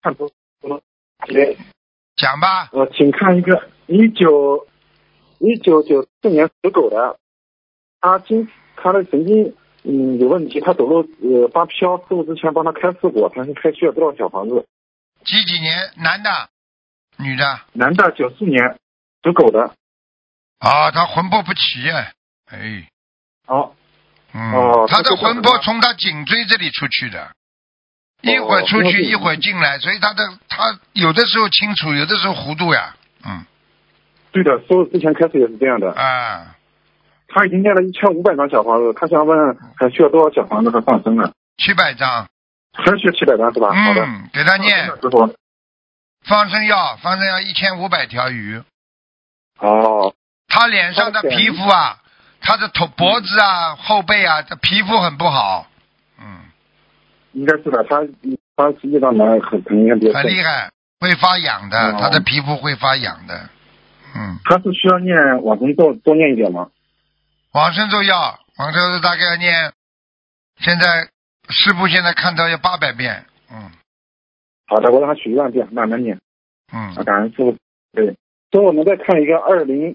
看图了。对， 讲吧。 请看一个1994年属狗的，他的神经有问题，他走路发飘，师傅之前帮他开示过，他是还需要多少小房子？ 几年？男的？女的？ 男的，94年属狗的。 他魂魄不齐哎。 哦。 他的魂魄从他颈椎这里出去的，一会儿出去一会儿进来，所以他有的时候清楚，有的时候糊涂呀。 对的，师傅之前开始也是这样的。他已经念了1500张小房子，他想问还需要多少小房子和放生呢 ？700张。 还需要700张是吧？好的， 给他念。 师傅。 放生要1500条鱼。 他脸上的皮肤他的脖子后背这皮肤很不好。 应该是的，他实际上很厉害，会发痒的，他的皮肤会发痒的。 他是需要念往生咒多念一点吗？ 往生咒大概要念，师父现在看到要800遍。 好的，我让他许1万遍，慢慢念。感恩师父。对，所以我们再看一个